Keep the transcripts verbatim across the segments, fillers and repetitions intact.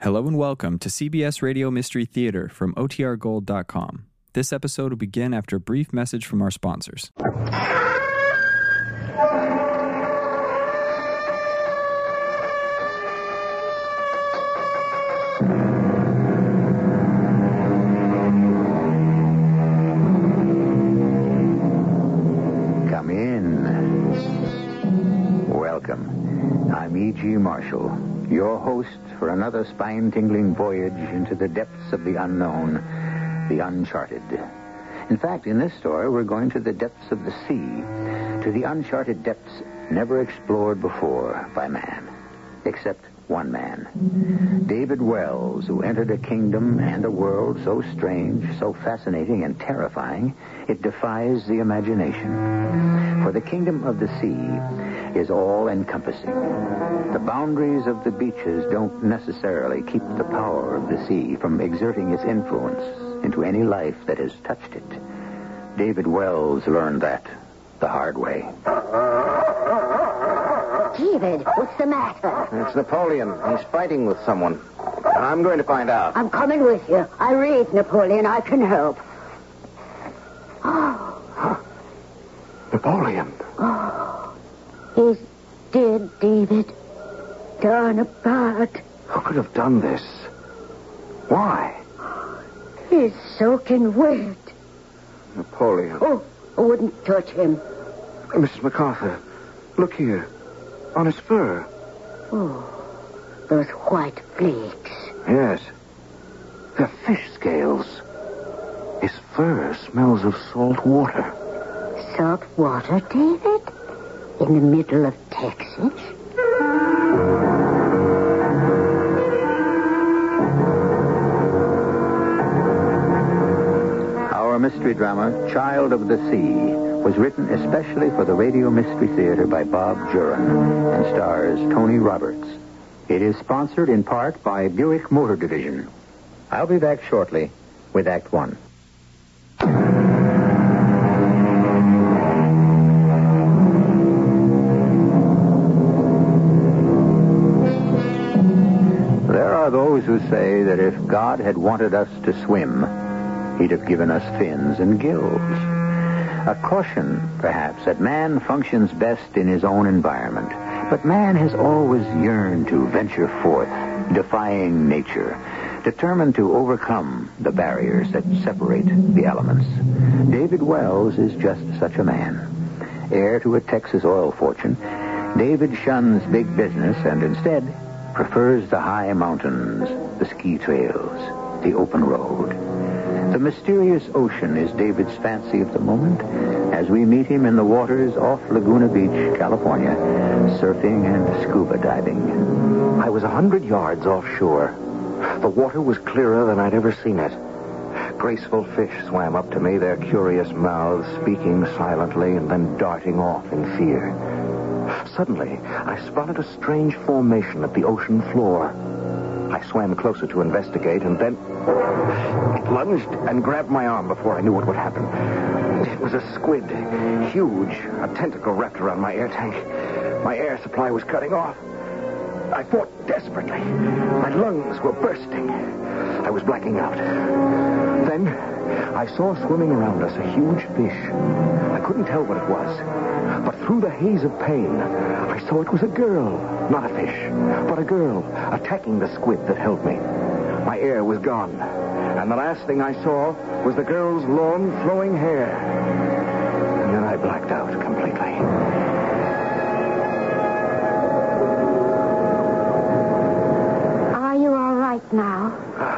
Hello and welcome to C B S Radio Mystery Theater from O T R gold dot com. This episode will begin after a brief message from our sponsors. Come in. Welcome. I'm E G. Marshall, your host for another spine-tingling voyage into the depths of the unknown, the uncharted. In fact, in this story, we're going to the depths of the sea, to the uncharted depths never explored before by man, except one man, David Wells, who entered a kingdom and a world so strange, so fascinating and terrifying, it defies the imagination. For the kingdom of the sea is all-encompassing. The boundaries of the beaches don't necessarily keep the power of the sea from exerting its influence into any life that has touched it. David Wells learned that the hard way. David, what's the matter? It's Napoleon. He's fighting with someone. I'm going to find out. I'm coming with you. I read Napoleon. I can help. Oh. Napoleon. Oh. He's dead, David. Torn apart. Who could have done this? Why? He's soaking wet. Napoleon. Oh, I wouldn't touch him. Missus MacArthur, look here. On his fur. Oh, those white flakes. Yes. They're fish scales. His fur smells of salt water. Salt water, David? In the middle of Texas? Our mystery drama, Child of the Sea, was written especially for the Radio Mystery Theater by Bob Juran and stars Tony Roberts. It is sponsored in part by Buick Motor Division. I'll be back shortly with Act One. There are those who say that if God had wanted us to swim, he'd have given us fins and gills. A caution, perhaps, that man functions best in his own environment. But man has always yearned to venture forth, defying nature, determined to overcome the barriers that separate the elements. David Wells is just such a man. Heir to a Texas oil fortune, David shuns big business and instead prefers the high mountains, the ski trails, the open road. The mysterious ocean is David's fancy of the moment as we meet him in the waters off Laguna Beach, California, surfing and scuba diving. I was a hundred yards offshore. The water was clearer than I'd ever seen it. Graceful fish swam up to me, their curious mouths speaking silently and then darting off in fear. Suddenly, I spotted a strange formation at the ocean floor. I swam closer to investigate, and then it lunged and grabbed my arm before I knew what would happen. It was a squid, huge, a tentacle wrapped around my air tank. My air supply was cutting off. I fought desperately. My lungs were bursting. I was blacking out. Then I saw swimming around us a huge fish. I couldn't tell what it was, but through the haze of pain, I saw it was a girl, not a fish, but a girl attacking the squid that held me. My air was gone, and the last thing I saw was the girl's long, flowing hair. And then I blacked out completely. Are you all right now?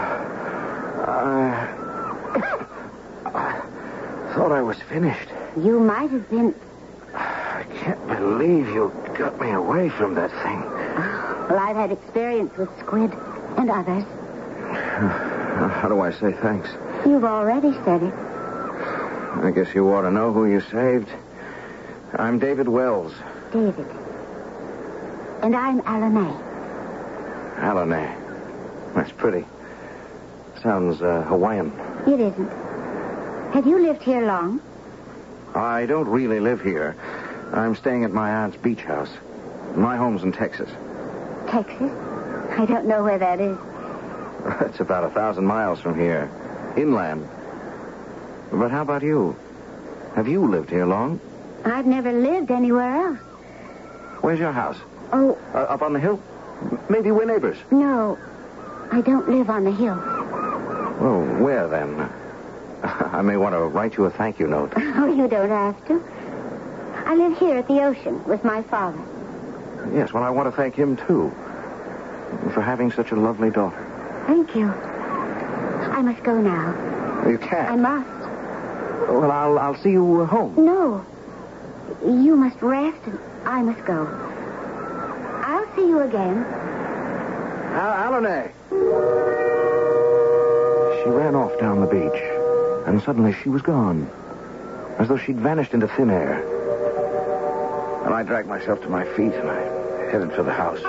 I... I thought I was finished. You might have been... I can't believe you got me away from that thing. Well, I've had experience with squid and others. How do I say thanks? You've already said it. I guess you ought to know who you saved. I'm David Wells. David. And I'm Alanay. Alanay. That's pretty. Sounds uh, Hawaiian. It isn't. Have you lived here long? I don't really live here. I'm staying at my aunt's beach house. My home's in Texas. Texas? I don't know where that is. It's about a thousand miles from here. Inland. But how about you? Have you lived here long? I've never lived anywhere else. Where's your house? Oh, Uh, up on the hill? Maybe we're neighbors. no. I don't live on the hill. Well, where then? I may want to write you a thank you note. Oh, you don't have to. I live here at the ocean with my father. Yes, well, I want to thank him, too. For having such a lovely daughter. Thank you. I must go now. You can't. I must. Well, I'll, I'll see you home. No. You must rest and I must go. I'll see you again. Al- Alane. She ran off down the beach, and suddenly she was gone, as though she'd vanished into thin air. And I dragged myself to my feet, and I headed for the house.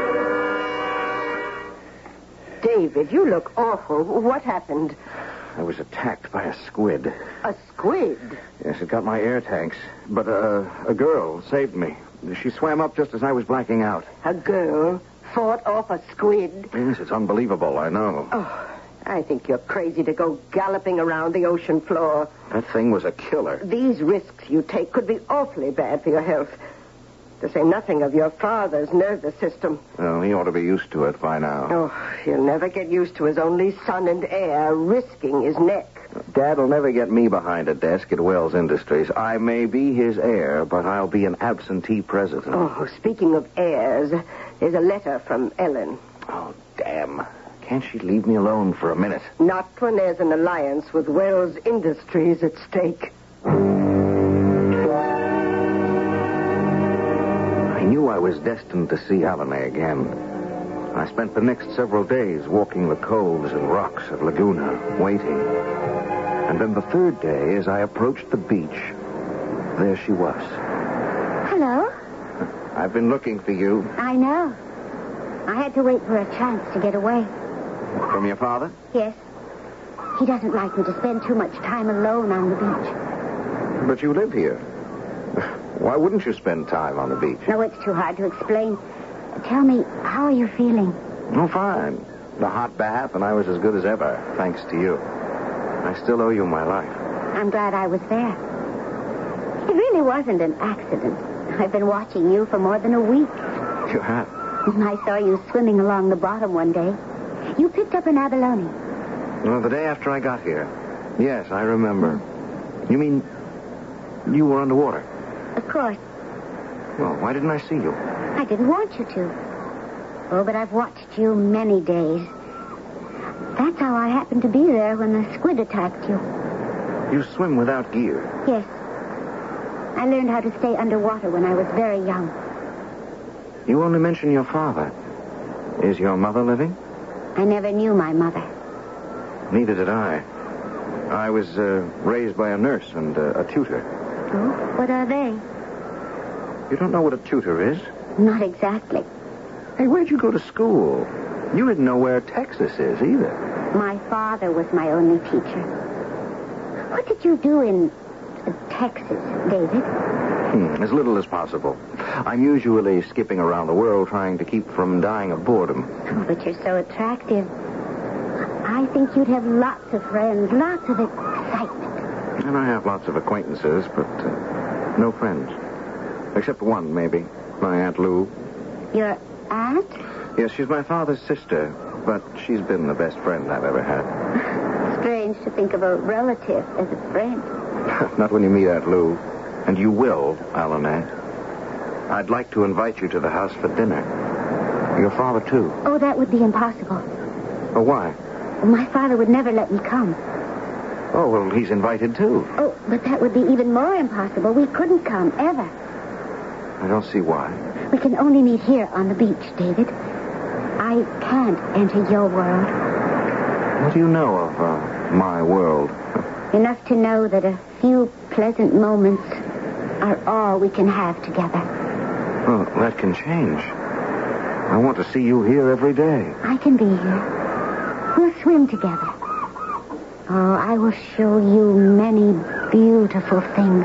David, you look awful. What happened? I was attacked by a squid. A squid? Yes, it got my air tanks, but uh, a girl saved me. She swam up just as I was blacking out. A girl fought off a squid? Yes, it's unbelievable, I know. Oh, I think you're crazy to go galloping around the ocean floor. That thing was a killer. These risks you take could be awfully bad for your health. To say nothing of your father's nervous system. Well, he ought to be used to it by now. Oh, he'll never get used to his only son and heir risking his neck. Dad'll never get me behind a desk at Wells Industries. I may be his heir, but I'll be an absentee president. Oh, speaking of heirs, there's a letter from Ellen. Oh, damn. Can't she leave me alone for a minute? Not when there's an alliance with Wells Industries at stake. I knew I was destined to see Alane again. I spent the next several days walking the coves and rocks of Laguna, waiting. And then the third day, as I approached the beach, there she was. Hello? I've been looking for you. I know. I had to wait for a chance to get away. From your father? Yes. He doesn't like me to spend too much time alone on the beach. But you live here. Why wouldn't you spend time on the beach? No, it's too hard to explain. Tell me, how are you feeling? Oh, fine. The hot bath, and I was as good as ever, thanks to you. I still owe you my life. I'm glad I was there. It really wasn't an accident. I've been watching you for more than a week. You have? I saw you swimming along the bottom one day. You picked up an abalone. Well, the day after I got here. Yes, I remember. You mean you were underwater? Of course. Well, why didn't I see you? I didn't want you to. Oh, but I've watched you many days. That's how I happened to be there when the squid attacked you. You swim without gear. Yes. I learned how to stay underwater when I was very young. You only mention your father. Is your mother living? I never knew my mother. Neither did I. I was uh, raised by a nurse and uh, a tutor. Oh, what are they? You don't know what a tutor is? Not exactly. Hey, where'd you go to school? You didn't know where Texas is either. My father was my only teacher. What did you do in uh, Texas, David? Hmm, as little as possible. I'm usually skipping around the world trying to keep from dying of boredom. Oh, but you're so attractive. I think you'd have lots of friends, lots of excitement. And I have lots of acquaintances, but uh, no friends. Except one, maybe. My Aunt Lou. Your aunt? Yes, she's my father's sister, but she's been the best friend I've ever had. Strange to think of a relative as a friend. Not when you meet Aunt Lou. And you will, Alane. I'd like to invite you to the house for dinner. Your father, too. Oh, that would be impossible. Oh, why? My father would never let me come. Oh, well, he's invited, too. Oh, but that would be even more impossible. We couldn't come, ever. I don't see why. We can only meet here on the beach, David. I can't enter your world. What do you know of uh, my world? Enough to know that a few pleasant moments are all we can have together. Well, that can change. I want to see you here every day. I can be here. We'll swim together. Oh, I will show you many beautiful things.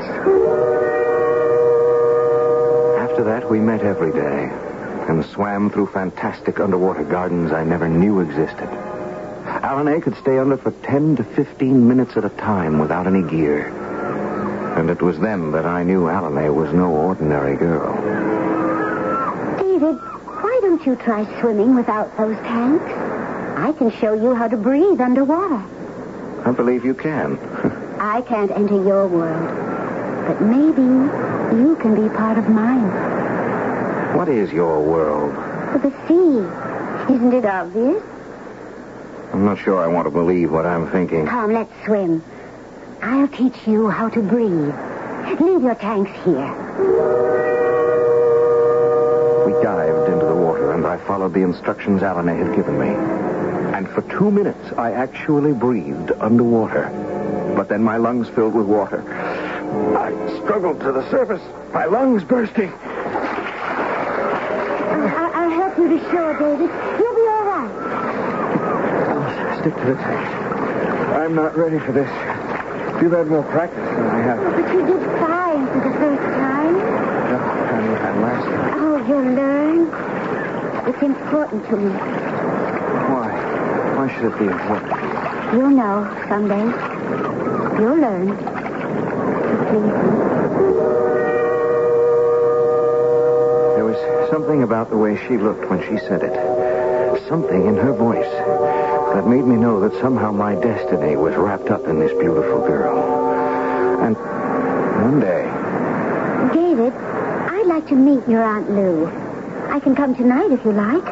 After that, we met every day and swam through fantastic underwater gardens I never knew existed. Alanay could stay under for ten to fifteen minutes at a time without any gear. And it was then that I knew Alanay was no ordinary girl. David, why don't you try swimming without those tanks? I can show you how to breathe underwater. I believe you can. I can't enter your world, but maybe you can be part of mine. What is your world? The sea. Isn't it obvious? I'm not sure I want to believe what I'm thinking. Come, let's swim. I'll teach you how to breathe. Leave your tanks here. We dived into the water, and I followed the instructions Alanay had given me. And for two minutes, I actually breathed underwater. But then my lungs filled with water. I struggled to the surface, my lungs bursting. I- I'll help you to shore, David. You'll be all right. I'll stick to the tank. I'm not ready for this. You've had more practice than I have. But you did fine for the first time. No, I'm, I'm last time. Oh, you'll learn. It's important to me. Why? Why should it be important to you? You'll know someday. You'll learn. Please. There was something about the way she looked when she said it. Something in her voice that made me know that somehow my destiny was wrapped up in this beautiful girl. And one day... David, I'd like to meet your Aunt Lou. I can come tonight if you like.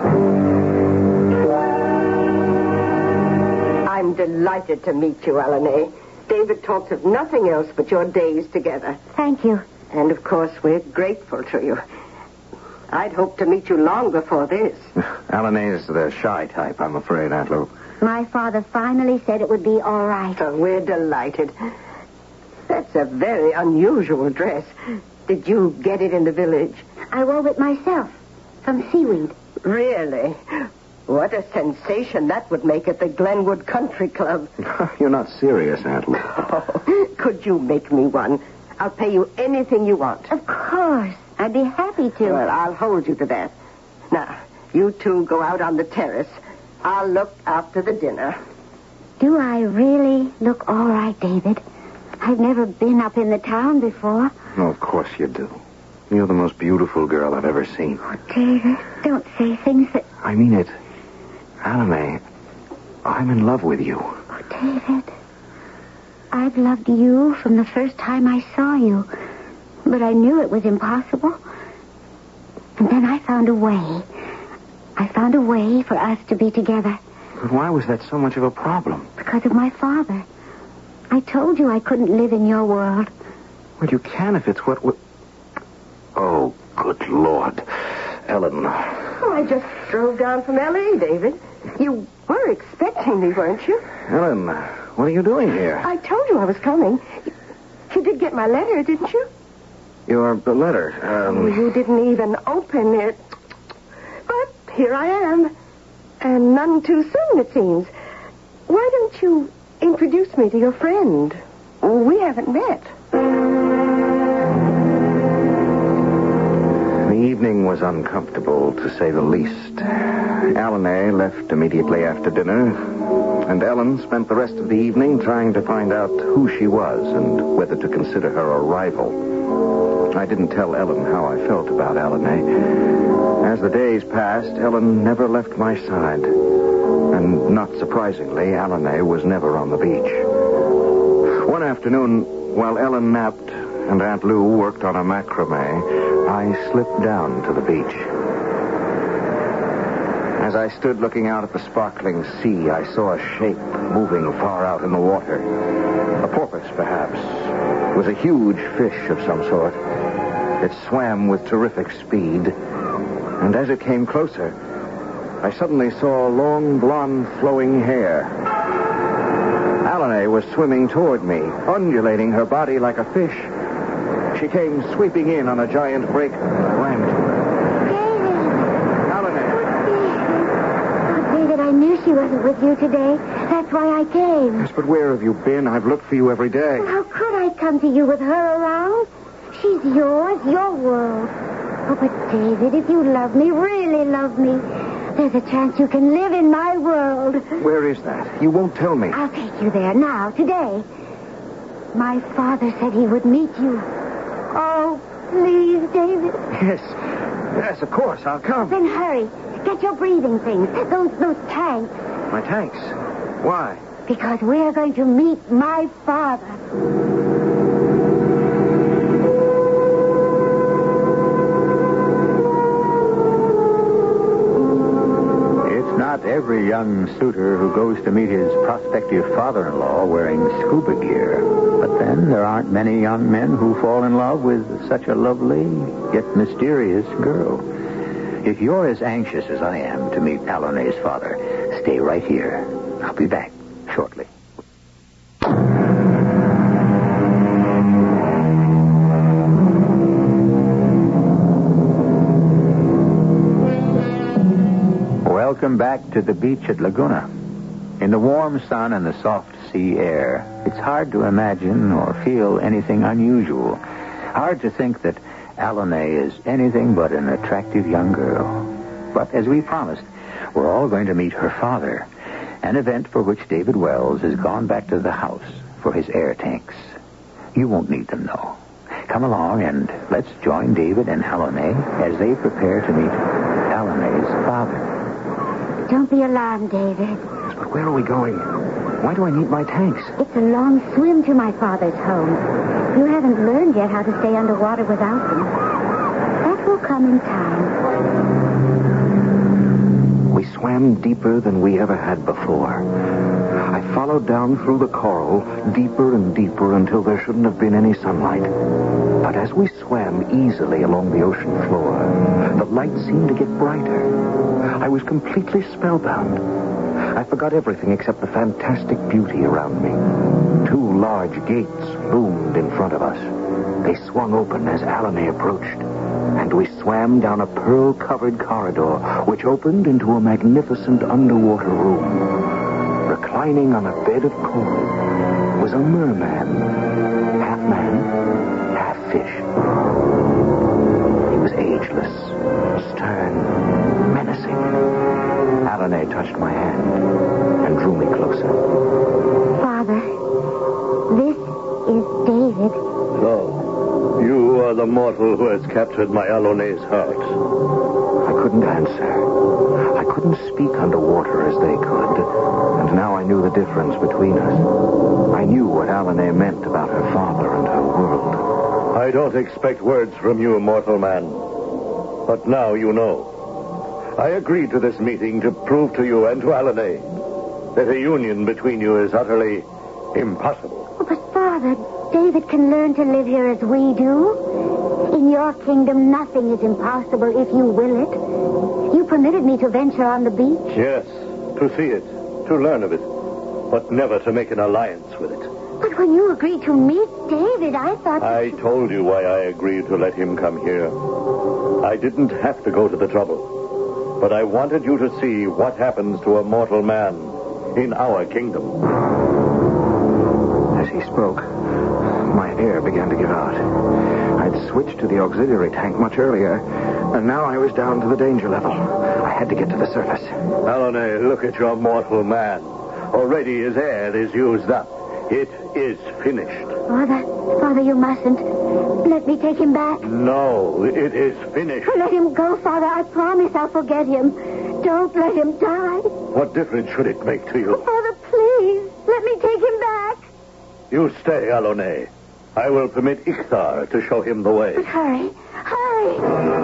I'm delighted to meet you, Alanay. David talks of nothing else but your days together. Thank you. And, of course, we're grateful to you. I'd hoped to meet you long before this. Alanay's the shy type, I'm afraid, Aunt Lou. My father finally said it would be all right. Oh, we're delighted. That's a very unusual dress. Did you get it in the village? I wove it myself from seaweed. Really? What a sensation that would make at the Glenwood Country Club. You're not serious, Aunt Lou. Oh, could you make me one? I'll pay you anything you want. Of course. I'd be happy to. Well, I'll hold you to that. Now, you two go out on the terrace. I'll look after the dinner. Do I really look all right, David? I've never been up in the town before. Oh, of course you do. You're the most beautiful girl I've ever seen. Oh, David, don't say things that... I mean it. Alanay, I'm in love with you. Oh, David, I've loved you from the first time I saw you. But I knew it was impossible. And then I found a way. I found a way for us to be together. But why was that so much of a problem? Because of my father. I told you I couldn't live in your world. Well, you can if it's what... we... Oh, good Lord. Ellen. Oh, I just drove down from L A, David. You were expecting me, weren't you? Ellen, what are you doing here? I told you I was coming. You did get my letter, didn't you? Your letter. Um... Oh, you didn't even open it. But here I am. And none too soon, it seems. Why don't you introduce me to your friend? We haven't met. The evening was uncomfortable, to say the least. Alanay left immediately after dinner, and Ellen spent the rest of the evening trying to find out who she was and whether to consider her a rival. I didn't tell Ellen how I felt about Alanay. As the days passed, Ellen never left my side. And not surprisingly, Alanay was never on the beach. One afternoon, while Ellen napped and Aunt Lou worked on a macrame, I slipped down to the beach. As I stood looking out at the sparkling sea, I saw a shape moving far out in the water. A porpoise, perhaps. It was a huge fish of some sort. It swam with terrific speed. And as it came closer, I suddenly saw long, blonde, flowing hair. Alanay was swimming toward me, undulating her body like a fish. She came sweeping in on a giant breaker. I ran to her. David! Alanay! Oh, David, I knew she wasn't with you today. That's why I came. Yes, but where have you been? I've looked for you every day. How could I come to you with her around? She's yours, your world. Oh, but David, if you love me, really love me, There's a chance you can live in my world. Where is that? You won't tell me. I'll take you there now, today. My father said he would meet you. Oh, please, David. Yes. Yes, of course. I'll come. Then hurry. Get your breathing things. Those, those tanks. My tanks? Why? Because we're going to meet my father. It's not every young suitor who goes to meet his prospective father-in-law wearing scuba gear. But then there aren't many young men who fall in love with such a lovely yet mysterious girl. If you're as anxious as I am to meet Allone's father, stay right here. I'll be back shortly. Welcome back to the beach at Laguna. In the warm sun and the soft sea air, it's hard to imagine or feel anything unusual. Hard to think that Allone is anything but an attractive young girl. But as we promised, we're all going to meet her father, an event for which David Wells has gone back to the house for his air tanks. You won't need them, though. Come along and let's join David and Allone as they prepare to meet Allone's father. Don't be alarmed, David. But where are we going? Why do I need my tanks? It's a long swim to my father's home. You haven't learned yet how to stay underwater without them. That will come in time. We swam deeper than we ever had before. I followed down through the coral, deeper and deeper until there shouldn't have been any sunlight. But as we swam easily along the ocean floor, the light seemed to get brighter. I was completely spellbound. I forgot everything except the fantastic beauty around me. Two large gates loomed in front of us. They swung open as Allone approached, and we swam down a pearl-covered corridor which opened into a magnificent underwater room. Reclining on a bed of coral was a merman, half man, half fish. He was ageless, stern, menacing. Allone touched my hand and drew me closer. Father, this is David. So, you are the mortal who has captured my Allone's heart. I couldn't answer. I couldn't speak underwater as they could, and now I knew the difference between us. I knew what Allone meant about her father and her world. I don't expect words from you, mortal man. But now you know. I agreed to this meeting to prove to you and to Allone that a union between you is utterly impossible. Oh, but, Father, David can learn to live here as we do. In your kingdom, nothing is impossible if you will it. You permitted me to venture on the beach. Yes, to see it, to learn of it, but never to make an alliance with it. But when you agreed to meet David, I thought... I told you why I agreed to let him come here. I didn't have to go to the trouble. But I wanted you to see what happens to a mortal man in our kingdom. As he spoke, my air began to give out. I'd switched to the auxiliary tank much earlier, and now I was down to the danger level. I had to get to the surface. Allone, look at your mortal man. Already his air is used up. It is finished. Father, Father, you mustn't. Let me take him back. No, it is finished. Let him go, Father. I promise I'll forget him. Don't let him die. What difference should it make to you? Father, please, let me take him back. You stay, Allone. I will permit Ikhtar to show him the way. But hurry, hurry.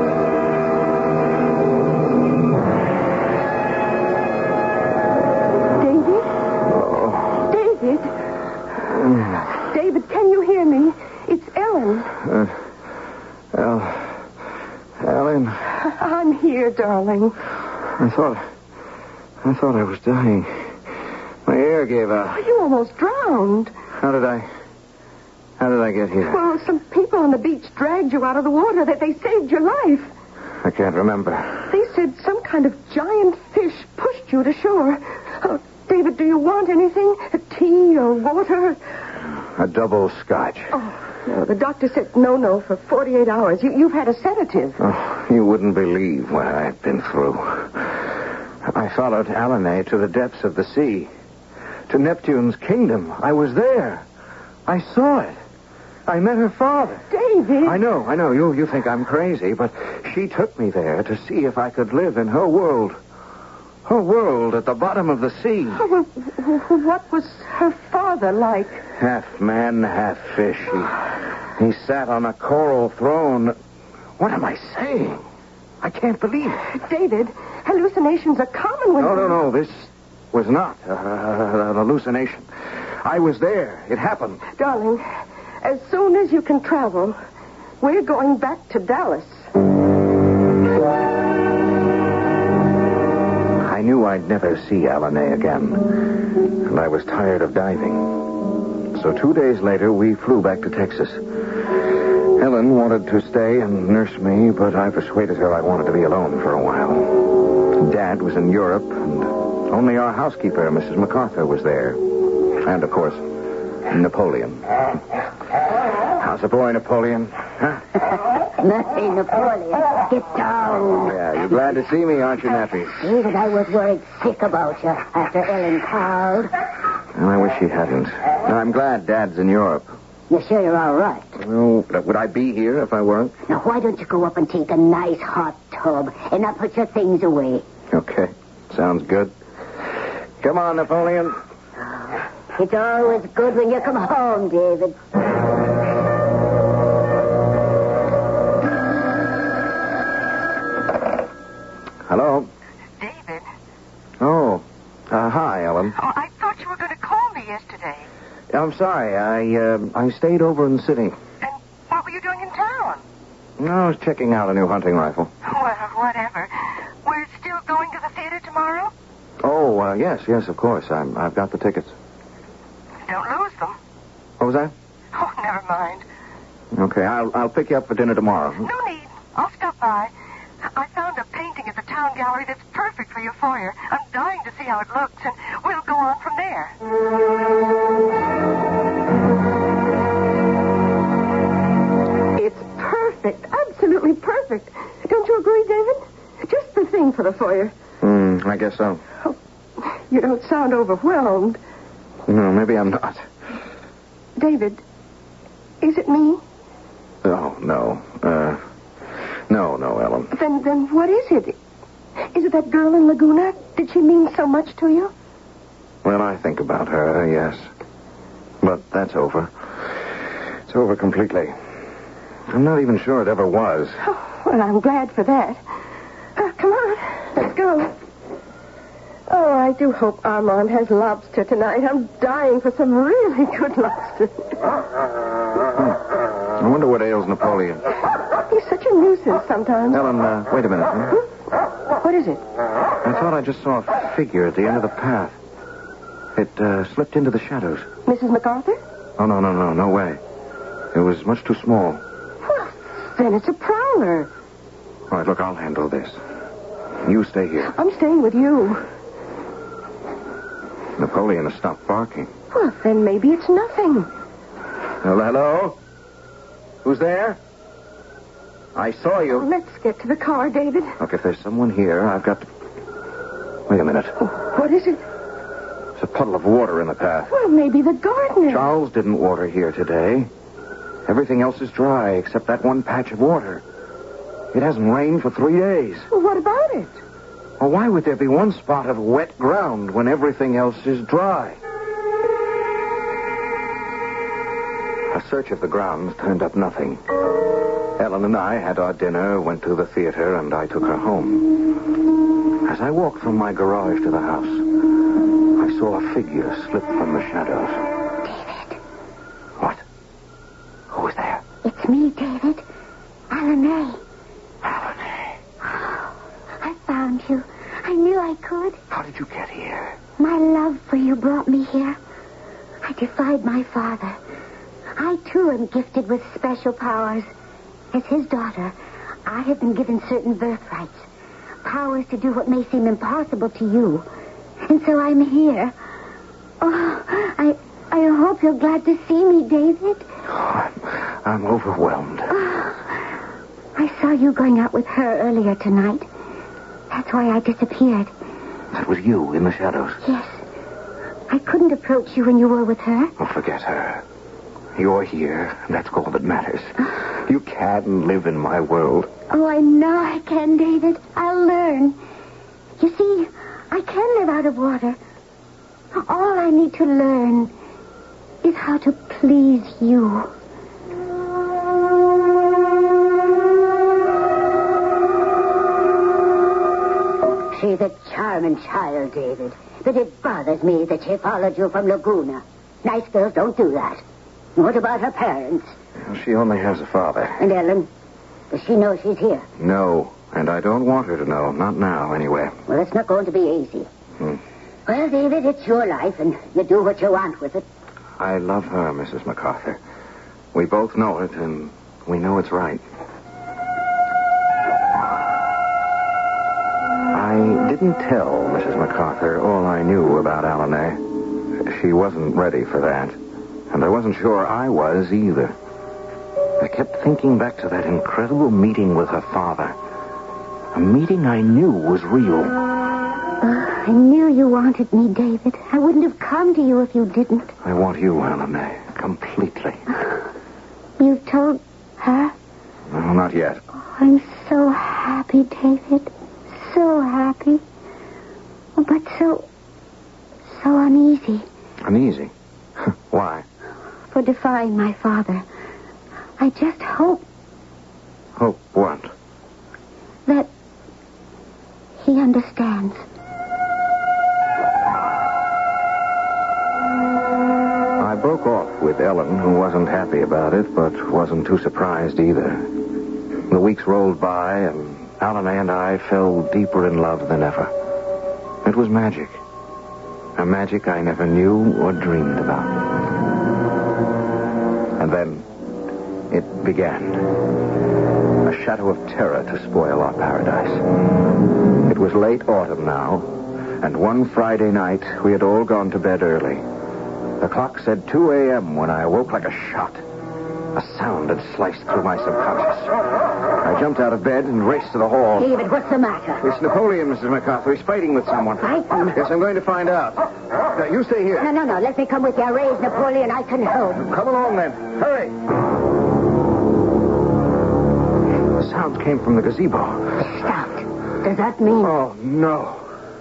David? Oh. David? David, can you hear me? It's Ellen. Uh, Al... Ellen, I'm here, darling. I thought... I thought I was dying. My air gave out. You almost drowned. How did I... How did I get here? Well, some people on the beach dragged you out of the water. That they saved your life. I can't remember. They said some kind of giant fish pushed you to shore. Oh, David, do you want anything? A tea or water? A double scotch. Oh, no, the doctor said no, no, for forty-eight hours. You, you've had a sedative. Oh, you wouldn't believe what I've been through. I followed Alane to the depths of the sea. To Neptune's kingdom. I was there. I saw it. I met her father. David! I know, I know. You, you think I'm crazy, but she took me there to see if I could live in her world. Her world at the bottom of the sea. Oh, well, what was her father like? Half man, half fish. He, he sat on a coral throne. What am I saying? I can't believe it. David, hallucinations are common when... No, no, no. This was not uh, an hallucination. I was there. It happened. Darling, as soon as you can travel, we're going back to Dallas. I knew I'd never see Alane again, and I was tired of diving. So two days later, we flew back to Texas. Helen wanted to stay and nurse me, but I persuaded her I wanted to be alone for a while. Dad was in Europe, and only our housekeeper, Missus MacArthur, was there. And, of course, Napoleon. How's the boy, Napoleon? Huh? Nothing, Napoleon. Get down. Yeah, you're glad to see me, aren't you, Nappy? David, I was worried sick about you after Ellen called. Well, I wish she hadn't. No, I'm glad Dad's in Europe. You sure you're all right? Well, would I be here if I weren't? Now, why don't you go up and take a nice hot tub and not put your things away? Okay. Sounds good. Come on, Napoleon. It's always good when you come home, David. Hello? David? Oh. Uh, hi, Ellen. Oh, I thought you were going to call me yesterday. I'm sorry. I, uh, I stayed over in the city. And what were you doing in town? No, I was checking out a new hunting rifle. Well, whatever. We're still going to the theater tomorrow? Oh, uh, yes, yes, of course. I'm, I've got the tickets. Don't lose them. What was that? Oh, never mind. Okay, I'll, I'll pick you up for dinner tomorrow. No need. I'll stop by. I found a painting at the town gallery that's perfect for your foyer. I'm dying to see how it looks, and we'll go on from there. It's perfect. Absolutely perfect. Don't you agree, David? Just the thing for the foyer. Hmm, I guess so. Oh, you don't sound overwhelmed. No, maybe I'm not. David, is it me? Oh, no. Uh, no, no, Ellen. Then, then what is it? Is it that girl in Laguna? Did she mean so much to you? Well, I think about her, yes. But that's over. It's over completely. I'm not even sure it ever was. Oh, well, I'm glad for that. Uh, come on, let's go. Oh, I do hope Armand has lobster tonight. I'm dying for some really good lobster. I wonder what ails Napoleon. He's such a nuisance sometimes. Ellen, uh, wait a minute. Huh? What is it? I thought I just saw a figure at the end of the path. It uh, slipped into the shadows. Missus MacArthur? Oh, no, no, no, no way. It was much too small. Well, then it's a prowler. All right, look, I'll handle this. You stay here. I'm staying with you. Napoleon has stopped barking. Well, then maybe it's nothing. Hello? Hello? Who's there? I saw you. Let's get to the car, David. Look, if there's someone here, I've got to... Wait a minute. What is it? There's a puddle of water in the path. Well, maybe the gardener. Charles didn't water here today. Everything else is dry except that one patch of water. It hasn't rained for three days. Well, what about it? Well, why would there be one spot of wet ground when everything else is dry? A search of the grounds turned up nothing. Ellen and I had our dinner, went to the theater, and I took her home. As I walked from my garage to the house, I saw a figure slip from the shadows. David. What? Who was there? It's me, David. Alane. Alane. I found you. I knew I could. How did you get here? My love for you brought me here. I defied my father. I, too, am gifted with special powers. As his daughter, I have been given certain birthrights. Powers to do what may seem impossible to you. And so I'm here. Oh, I I hope you're glad to see me, David. Oh, I'm, I'm overwhelmed. Oh, I saw you going out with her earlier tonight. That's why I disappeared. That was you in the shadows. Yes. I couldn't approach you when you were with her. Oh, forget her. You're here, and that's all that matters. You can live in my world. Oh, I know I can, David. I'll learn. You see, I can live out of water. All I need to learn is how to please you. She's a charming child, David. But it bothers me that she followed you from Laguna. Nice girls don't do that. What about her parents? She only has a father. And Ellen? Does she know she's here? No, and I don't want her to know. Not now, anyway. Well, it's not going to be easy. Hmm. Well, David, it's your life, and you do what you want with it. I love her, Missus MacArthur. We both know it, and we know it's right. I didn't tell Missus MacArthur all I knew about Alanay. She wasn't ready for that. And I wasn't sure I was either. I kept thinking back to that incredible meeting with her father. A meeting I knew was real. Uh, I knew you wanted me, David. I wouldn't have come to you if you didn't. I want you, Alanay, completely. You've told her? No, not yet. Oh, I'm so happy, David. So happy. Oh, but so... so uneasy. Uneasy? Why? For defying my father. I just hope... Hope what? That he understands. I broke off with Ellen, who wasn't happy about it, but wasn't too surprised either. The weeks rolled by, and Alanay and I fell deeper in love than ever. It was magic. A magic I never knew or dreamed about. And then it began. A shadow of terror to spoil our paradise. It was late autumn now, and one Friday night we had all gone to bed early. The clock said two a.m. when I awoke like a shot. A sound had sliced through my subconscious. I jumped out of bed and raced to the hall. David, what's the matter? It's Napoleon, Missus MacArthur. He's fighting with someone. Fighting? Yes, I'm going to find out. Now, you stay here. No, no, no. Let me come with you. I raised Napoleon. I can help. Come along, then. Hurry. The sounds came from the gazebo. It stopped. Does that mean... Oh, no.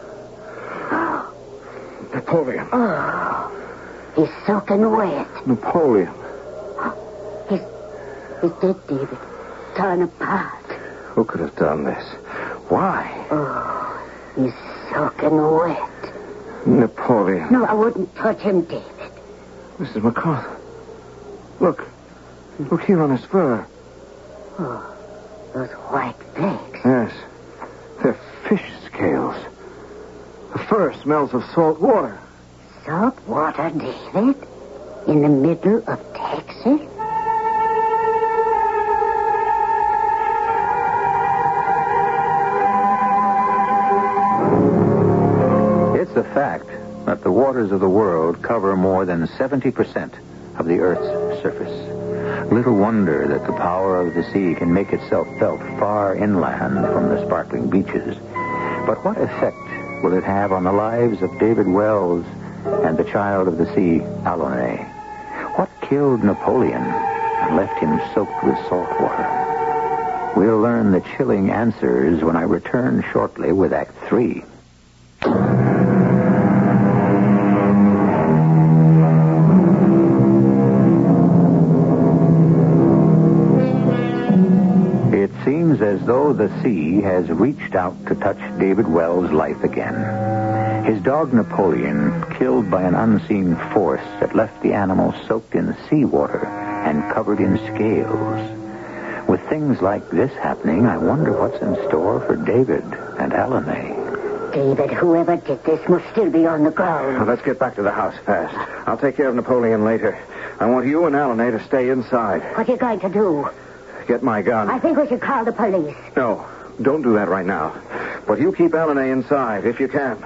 Napoleon. Oh, he's soaking wet. Napoleon. He's, he's dead, David. Torn apart. Who could have done this? Why? Oh, he's soaking wet. Napoleon. No, I wouldn't touch him, David. Missus MacArthur. Look. Look here on his fur. Oh, those white flakes. Yes. They're fish scales. The fur smells of salt water. Salt water, David? In the middle of Texas? It's a fact that the waters of the world cover more than seventy percent of the Earth's surface. Little wonder that the power of the sea can make itself felt far inland from the sparkling beaches. But what effect will it have on the lives of David Wells and the child of the sea, Alanay? What killed Napoleon and left him soaked with salt water? We'll learn the chilling answers when I return shortly with Act Three. It seems as though the sea has reached out to touch David Wells' life again. His dog Napoleon, killed by an unseen force that left the animal soaked in seawater and covered in scales. With things like this happening, I wonder what's in store for David and Alanay. David, whoever did this must still be on the ground. Now, let's get back to the house fast. I'll take care of Napoleon later. I want you and Alanay to stay inside. What are you going to do? Get my gun. I think we should call the police. No, don't do that right now. But you keep Alanay inside, if you can.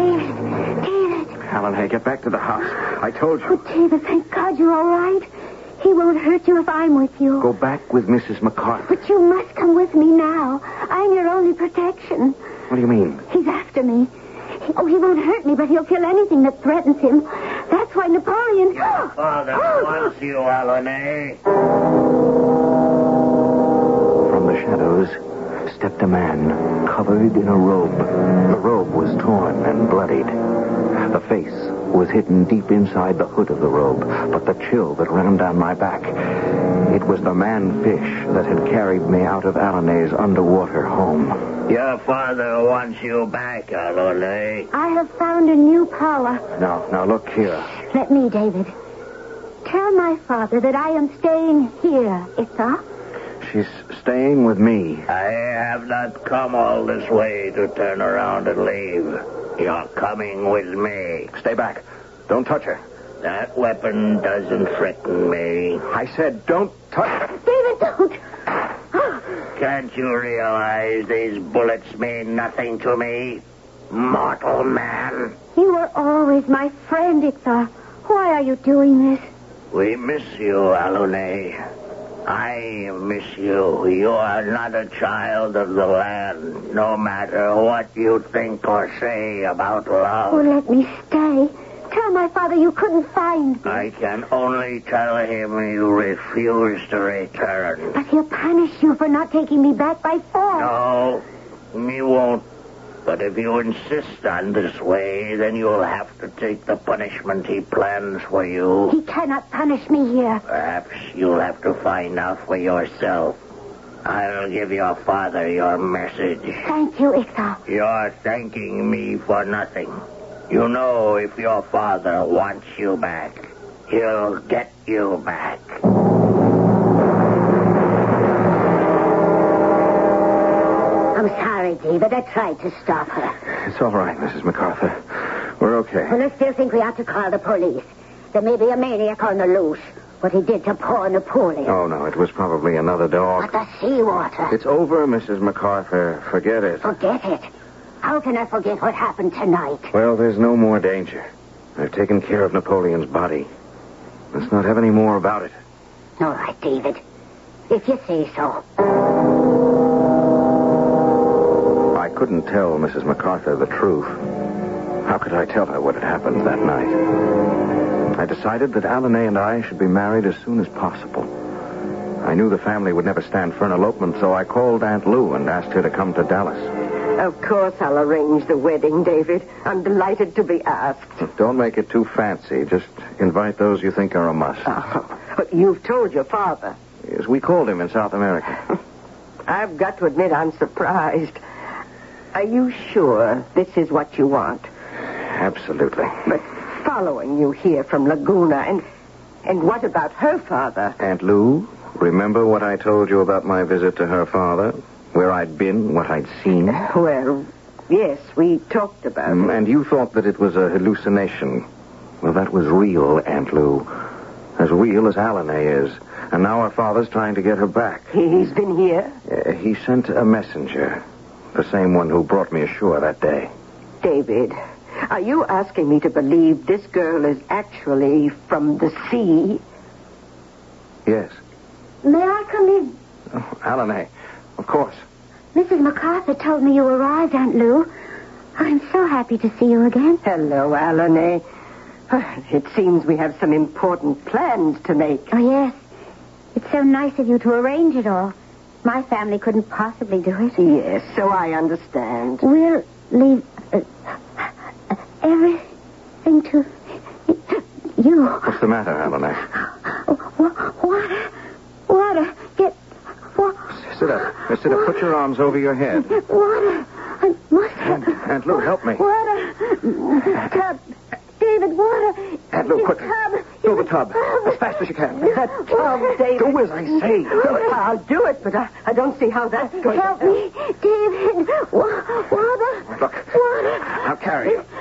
David, David. Alanay, get back to the house. I told Oh, you. David, thank God you're all right. He won't hurt you if I'm with you. Go back with Missus MacArthur. But you must come with me now. I'm your only protection. What do you mean? He's after me. He, oh, he won't hurt me, but he'll kill anything that threatens him. That's why Napoleon... Father wants you, Alan. From the shadows stepped a man covered in a robe. The robe was torn and bloodied. The face was hidden deep inside the hood of the robe, but the chill that ran down my back, it was the man-fish that had carried me out of Alane's underwater home. Your father wants you back, Alan. I have found a new power. Now, now look here. Let me, David. Tell my father that I am staying here, Itza. She's staying with me. I have not come all this way to turn around and leave. You're coming with me. Stay back. Don't touch her. That weapon doesn't threaten me. I said don't touch her. David, don't. Can't you realize these bullets mean nothing to me? Mortal man. You were always my friend, Itza. Why are you doing this? We miss you, Alune. I miss you. You are not a child of the land, no matter what you think or say about love. Oh, let me stay. Tell my father you couldn't find me. I can only tell him you refuse to return. But he'll punish you for not taking me back by force. No, he won't. But if you insist on this way, then you'll have to take the punishment he plans for you. He cannot punish me here. Perhaps you'll have to find out for yourself. I'll give your father your message. Thank you, Itza. You're thanking me for nothing. You know if your father wants you back, he'll get you back. I'm sorry, David. I tried to stop her. It's all right, Missus MacArthur. We're okay. Well, I still think we ought to call the police. There may be a maniac on the loose. What he did to poor Napoleon. Oh, no, it was probably another dog. But the seawater. It's over, Missus MacArthur. Forget it. Forget it. How can I forget what happened tonight? Well, there's no more danger. I've taken care of Napoleon's body. Let's not have any more about it. All right, David. If you say so. I couldn't tell Missus MacArthur the truth. How could I tell her what had happened that night? I decided that Alane and I should be married as soon as possible. I knew the family would never stand for an elopement, so I called Aunt Lou and asked her to come to Dallas. Of course I'll arrange the wedding, David. I'm delighted to be asked. Don't make it too fancy. Just invite those you think are a must. Oh, but you've told your father. Yes, we called him in South America. I've got to admit I'm surprised. Are you sure this is what you want? Absolutely. But following you here from Laguna, and and what about her father? Aunt Lou, remember what I told you about my visit to her father? Where I'd been, what I'd seen? Well, yes, we talked about Mm, it. And you thought that it was a hallucination. Well, that was real, Aunt Lou. As real as Alane is. And now her father's trying to get her back. He's been here? Uh, he sent a messenger. The same one who brought me ashore that day. David, are you asking me to believe this girl is actually from the sea? Yes. May I come in? Oh, Alane, of course. Missus MacArthur told me you arrived, Aunt Lou. I'm so happy to see you again. Hello, Alane. It seems we have some important plans to make. Oh, yes. It's so nice of you to arrange it all. My family couldn't possibly do it. Yes, so I understand. We'll leave uh, uh, everything to you. What's the matter, Alane? Wa- Water. Water. Get... Wa- Sit up. Uh, Sit up. Put your arms over your head. Water. I must have... Aunt, Aunt Lou, help me. Water. Tub. David, water. Aunt Lou, Your quick. tub. Fill Your the tub. As fast as you can. That tub, David. Do as I say. I'll do it, but I, I don't see how that's going Help to me, David. Wa- water. Look. Water. I'll carry you.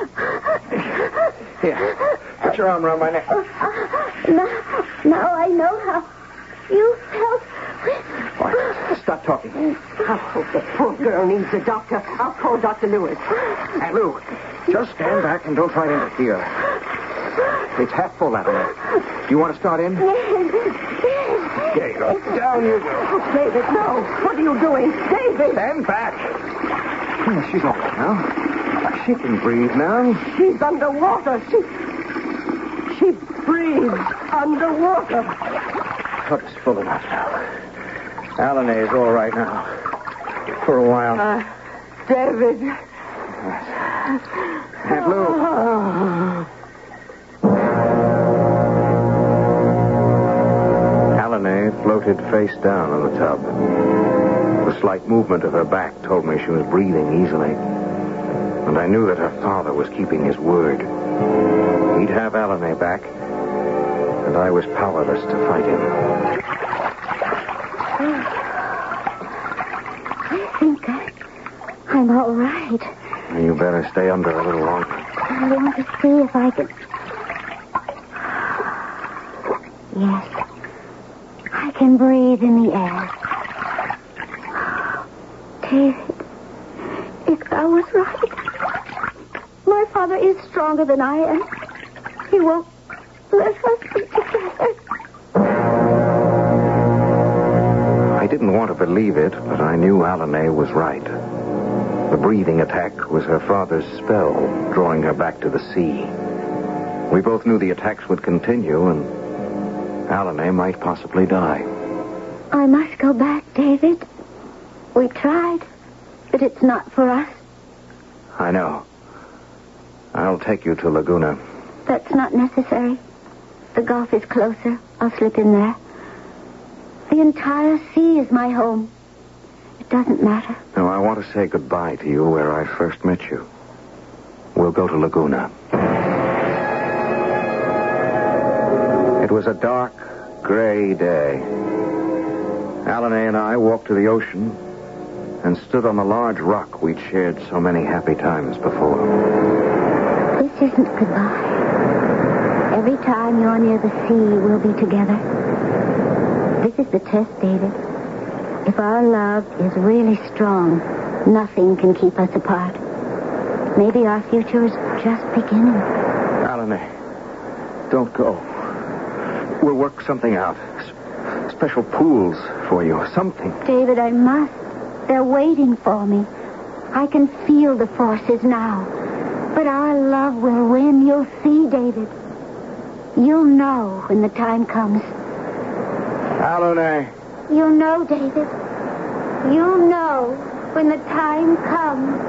Here. Put your arm around my neck. Now, now I know how you felt. Quiet. Stop talking. Oh, the poor girl needs a doctor. I'll call Doctor Lewis. Aunt Lou, just stand back and don't try to interfere. It's half full, Alane. Do you want to start in? Yes. There you go. Down you go. Oh, David, no. What are you doing? David! Stand back. Oh, she's all right now. She can breathe now. She's underwater. She... She breathes underwater. Cup's full enough now. Alanay is all right now. For a while. Uh, David. Aunt Lou. Oh. Alanay floated face down on the tub. The slight movement of her back told me she was breathing easily. And I knew that her father was keeping his word. He'd have Alanay back, and I was powerless to fight him. I think I, I'm all right. You better stay under a little longer. I want to see if I can... Yes. I can breathe in the air. David, if I was right, my father is stronger than I am. He won't let us be together. I didn't want to believe it, but I knew Alanay was right. The breathing attack was her father's spell, drawing her back to the sea. We both knew the attacks would continue, and Alanay might possibly die. I must go back, David. We tried, but it's not for us. I know. I'll take you to Laguna. That's not necessary. The Gulf is closer. I'll slip in there. The entire sea is my home. It doesn't matter. No, I want to say goodbye to you where I first met you. We'll go to Laguna. It was a dark, gray day. Alanay and I walked to the ocean and stood on the large rock we'd shared so many happy times before. This isn't goodbye. Every time you're near the sea, we'll be together. This is the test, David. If our love is really strong, nothing can keep us apart. Maybe our future is just beginning. Alanay, don't go. We'll work something out. S- special pools for you, something. David, I must. They're waiting for me. I can feel the forces now. But our love will win. You'll see, David. You'll know when the time comes. Alanay. You'll know, David. You'll know when the time comes.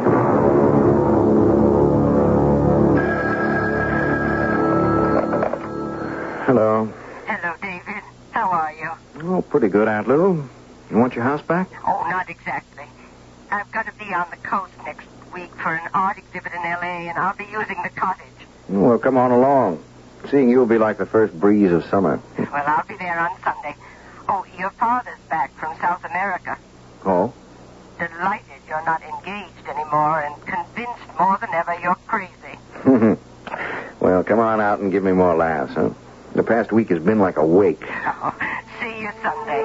Hello. Hello, David. How are you? Oh, pretty good, Aunt Lou. You want your house back? Oh, not exactly. I've got to be on the coast next week for an art exhibit in L A, and I'll be using the cottage. Well, come on along. Seeing you will be like the first breeze of summer. Well, I'll be there on Sunday. Oh, your father's back from South America. Oh? Delighted you're not engaged anymore and convinced more than ever you're crazy. Well, come on out and give me more laughs, huh? The past week has been like a wake. Oh, see you Sunday.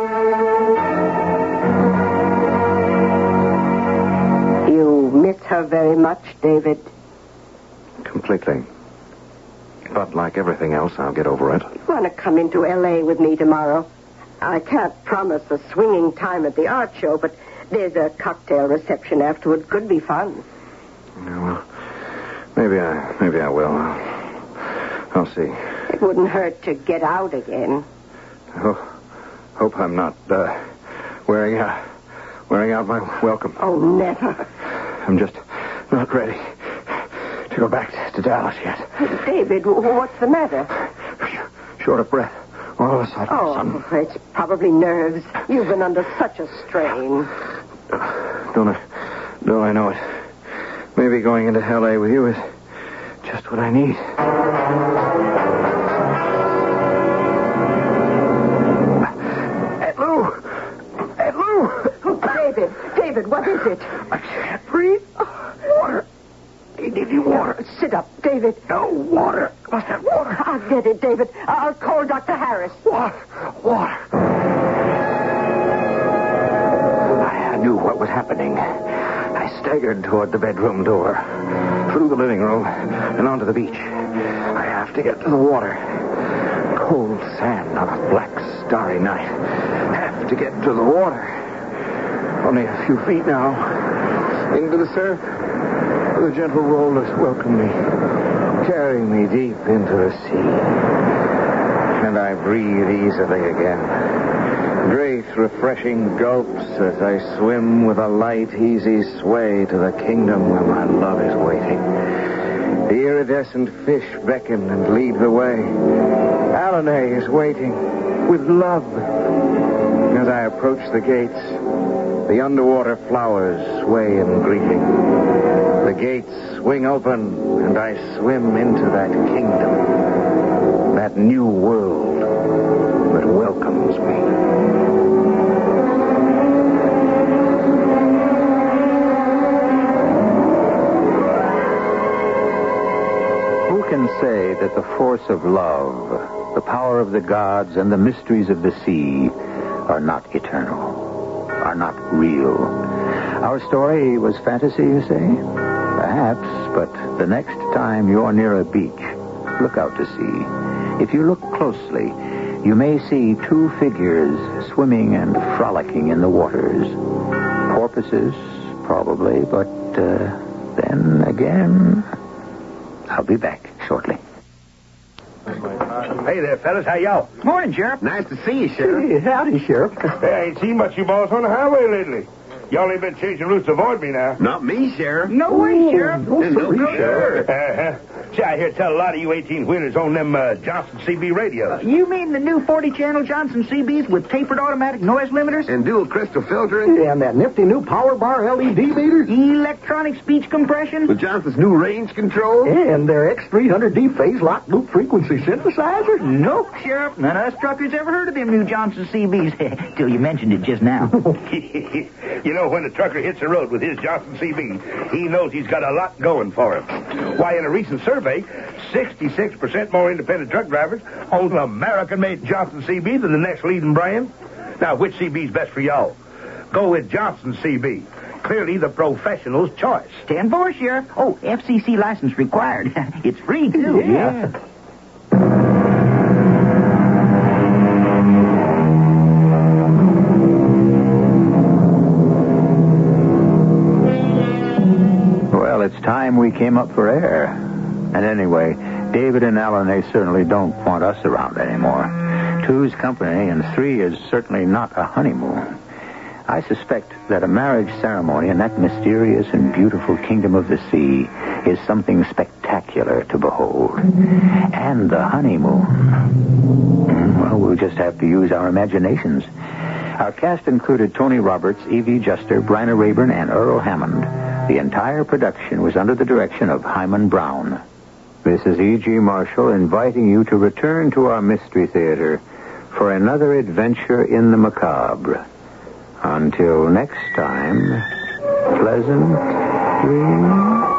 You miss her very much, David? Completely. But like everything else, I'll get over it. You want to come into L A with me tomorrow? I can't promise a swinging time at the art show, but there's a cocktail reception afterward. Could be fun. Yeah, well, maybe I, maybe I will. I'll, I'll see. It wouldn't hurt to get out again. Oh, hope I'm not uh, wearing uh, wearing out my welcome. Oh, never. I'm just not ready to go back to Dallas yet. David, what's the matter? Short of breath. All of a sudden. Oh, some... it's probably nerves. You've been under such a strain. Don't I, don't I know it? Maybe going into L A with you is just what I need. Aunt Lou! Aunt Lou! Oh, David, David, what is it? I can't breathe. Water. I give you water. Sit up, David. No, water. What's that water? I'll get it, David. I'll call Doctor Harris. Water. Water. I knew what was happening. I staggered toward the bedroom door, through the living room, and onto the beach. I have to get to the water. cold sand on a black, starry night. Have to get to the water. Only a few feet now. Into the surf. The gentle rollers welcome me, carrying me deep into the sea. And I breathe easily again. Great, refreshing gulps as I swim with a light, easy sway to the kingdom where my love is waiting. The iridescent fish beckon and lead the way. Alane is waiting with love. As I approach the gates, the underwater flowers sway in greeting. The gates swing open, and I swim into that kingdom, that new world that welcomes me. Who can say that the force of love, the power of the gods, and the mysteries of the sea are not eternal, are not real? Our story was fantasy, you say? Perhaps, but the next time you're near a beach, look out to sea. If you look closely, you may see two figures swimming and frolicking in the waters. Porpoises, probably, but uh, then again, I'll be back shortly. Hey there, fellas. How y'all? Morning, Sheriff. Nice to see you, Sheriff. Hey, howdy, Sheriff. Hey, I ain't seen much you boss on the highway lately. Y'all ain't been changing routes to avoid me now. Not me, Sheriff. No way, Sheriff. No, no, no, Sheriff. Uh-huh. See, I hear tell a lot of you eighteen-wheelers on them uh, Johnson C B radios. Uh, you mean the new forty-channel Johnson C Bs with tapered automatic noise limiters? And dual crystal filtering? And that nifty new power bar L E D meter? Electronic speech compression? With Johnson's new range control? And their X three hundred D phase lock loop frequency synthesizer? Nope, Sheriff. None of us truckers ever heard of them new Johnson C Bs. Till you mentioned it just now. You know, when a trucker hits the road with his Johnson C B, he knows he's got a lot going for him. Why, in a recent survey, sixty-six percent more independent truck drivers own an American-made Johnson C B than the next leading brand. Now, which C B's best for y'all? Go with Johnson C B. Clearly the professional's choice. Stand for, Sheriff. Oh, F C C license required. It's free, too. Yeah. Well, it's time we came up for air. And anyway, David and Alane certainly don't want us around anymore. Two's company and three is certainly not a honeymoon. I suspect that a marriage ceremony in that mysterious and beautiful kingdom of the sea is something spectacular to behold. And the honeymoon. Well, we'll just have to use our imaginations. Our cast included Tony Roberts, Evie Juster, Bryna Rayburn, and Earl Hammond. The entire production was under the direction of Hyman Brown. This is E G. Marshall inviting you to return to our Mystery Theater for another adventure in the macabre. Until next time, pleasant dreams.